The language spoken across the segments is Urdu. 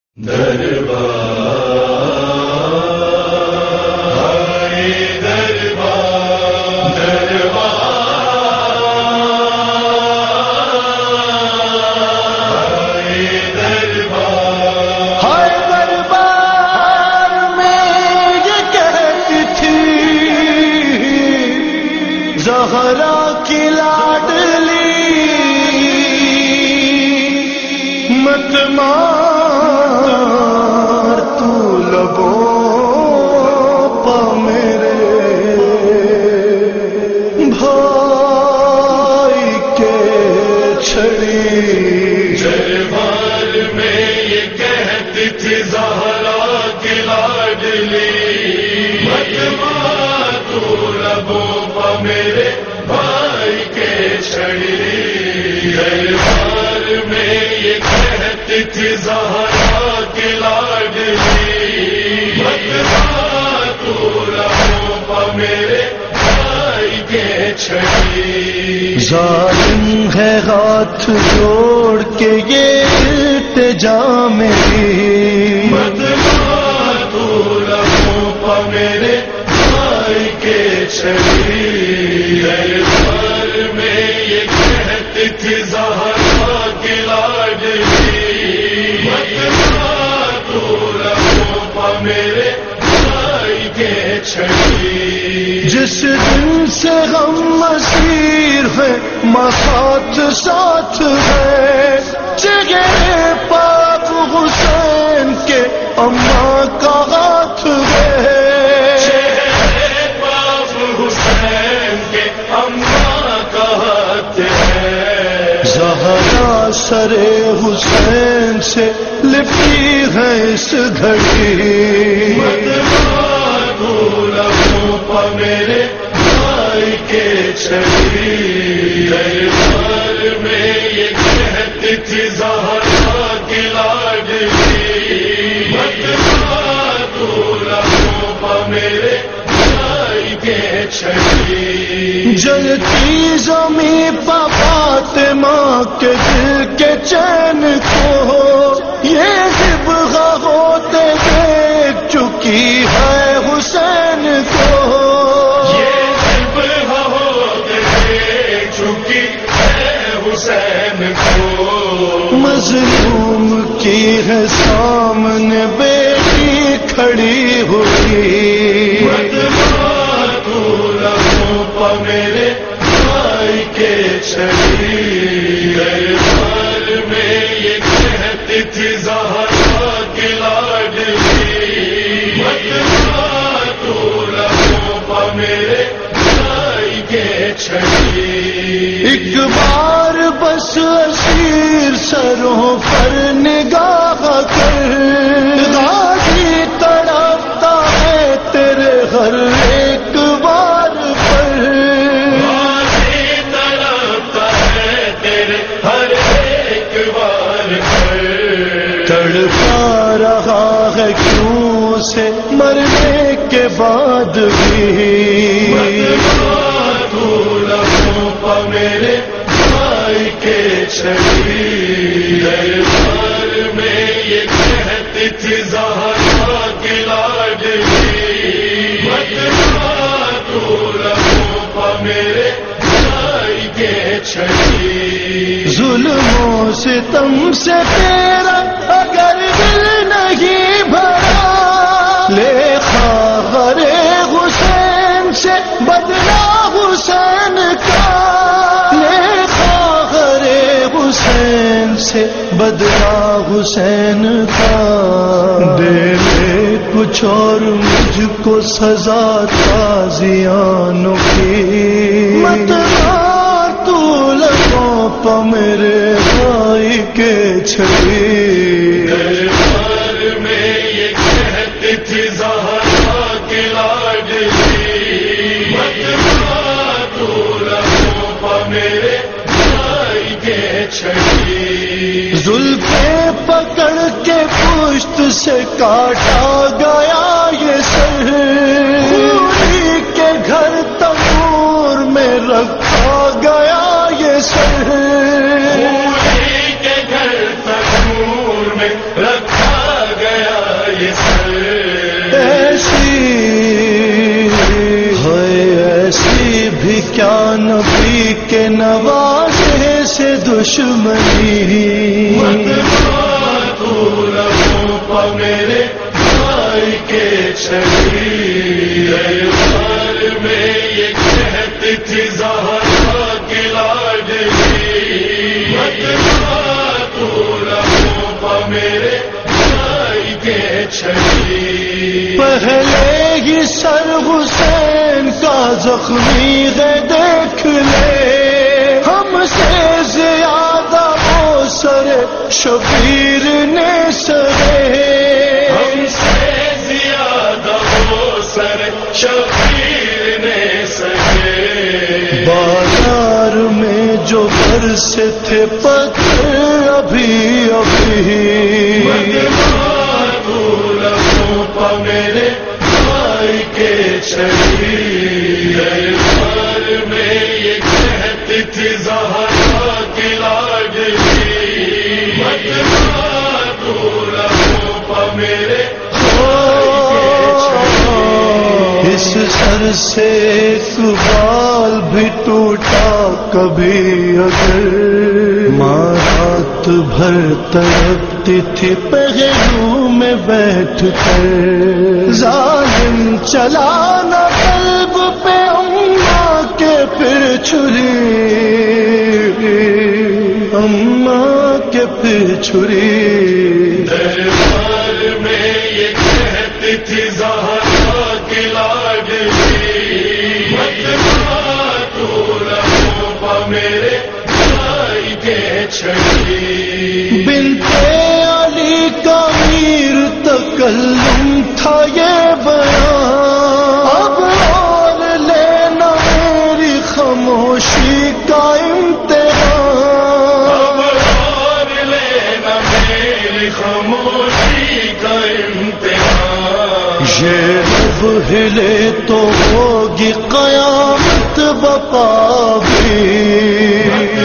زہرا کی لاڈلی مت مار تو لبوں پا میرے بھائی کے چھڑی دربار میں یہ کہتی تھی زہرا کی لاڈلی مت مار تو لبوں پا میرے بھائی کے چھڑی دربار میں یہ کہتی تھی زہرا کی لاڈلی مت مار تو لبوں پا میرے بھائی کے چھڑی ظالم ہے ہاتھ جوڑ کے یہ التجا میری مت مار تو لبوں پا میرے بھائی کے چھڑی دربار میں یہ کہتی تھی زہرا کی لاڈلی مت مار تو لبوں پا میرے بھائی کے چھڑی جس دن سے غم مسیر ہے ماں ساتھ ساتھ ہے چہرے پاک حسین کے اماں کا ہاتھ ہے چہرے پاک حسین کے اماں کا ہاتھ ہے زہرا سر حسین سے لپٹی ہے اس گھڑی مت مار تو لبوں پا میرے بھائی کے چھڑی دربار میں یہ کہتی تھی زہرا کی لاڈلی مت مار تو لبوں پا میرے بھائی کے چھڑی جلتی زمین پا فاطمہ کے دل کے چین کو یہ ذبح ہوتے دیکھ چکی ہے حسین کو یہ ذبح ہوتے دیکھ چکی ہے حسین کو مظلوم کی ہے سامنے بیٹی کھڑی ہوئی مت مار تو لبوں پا میرے بھائی کے چھڑی دربار میں یہ کہتی تھی زہرا کی لاڈلی مت مار تو لبوں پا میرے بھائی کے چھڑی ایک بار بس اسیر سروں پر نگاہ کر غازی تڑپتا ہے تیرے ہر ایک بار پر غازی تڑپتا ہے تیرے ہر ایک بار پر تڑپا رہا ہے کیوں سے مرنے کے بعد بھی تو لبوں پا میرے بھائی کے چھڑی دربار میں یہ کہتی تھی زہرا کی لاڈلی مت مار تو لبوں پا میرے بھائی کے چھڑی ظلم و ستم سے تیرا اگر دل نہیں بھرا لے خاغر حسین سے بدلا حسین کا لے خاغر حسین سے بدلا حسین کا دے لے کچھ اور مجھ کو سزا تازیانوں کی مت مار تو لبوں پا میرے بھائی کے چھڑی دربار میں یہ کہتی تھی زہرا کی لاڈلی مت مار تو لبوں پا میرے بھائی کے چھڑی زلفیں پکڑ کے پشت سے کاٹا گیا یہ سر خوری کے گھر تنور میں رکھا گیا یہ سر کے گھر تنور میں رکھا دشمنی تو لبوں پہ میرے بھائی کے چھڑی دربار میں یہ کہتی تھی زہرا کی لاڈلی تو لبوں پہ میرے بھائی کے چھڑی پہلے ہی سر حسین کا زخمی ہے دیکھ لے ہم سے زیادہ وہ سر شبیر نے سرے ہم سے زیادہ وہ سر شبیر نے سجے بازار میں جو برسے تھے پتھر ابھی میرے بھائی کے چھڑی دربار میں یہ کہتی تھی زہرا کی لاڈلی تو لبوں پہ میرے اس سر سے ایک بال بھی ٹوٹا کبھی اگر ماں رات بھر تڑپتی تھی پہلو میں بیٹھ کر ظالم چلانا قلب پہ اماں کے پھر چھری اماں کے پھر چھری دربار میں یہ کہتی تھی زہرا کی لاڈلی تو لبوں پہ میرے بھائی کے چھڑی بنتے علی کا میر تکلم تھا یہ بیان اب اور لینا میری خاموشی کا امتحان اور لینا میری خاموشی کا امتحان یہ رب ہلے تو ہوگی قیامت بپا بھی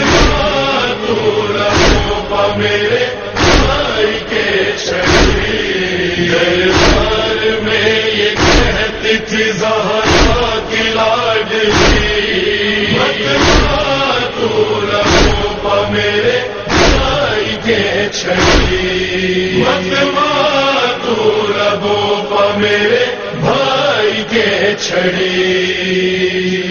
میرے بھائی کے چھڑی دربار میں یہ کہتی تھی زہرا کی لاڈلی تو لبوں پہ میرے بھائی کے چھڑی تو لبوں پہ میرے بھائی کے چھڑی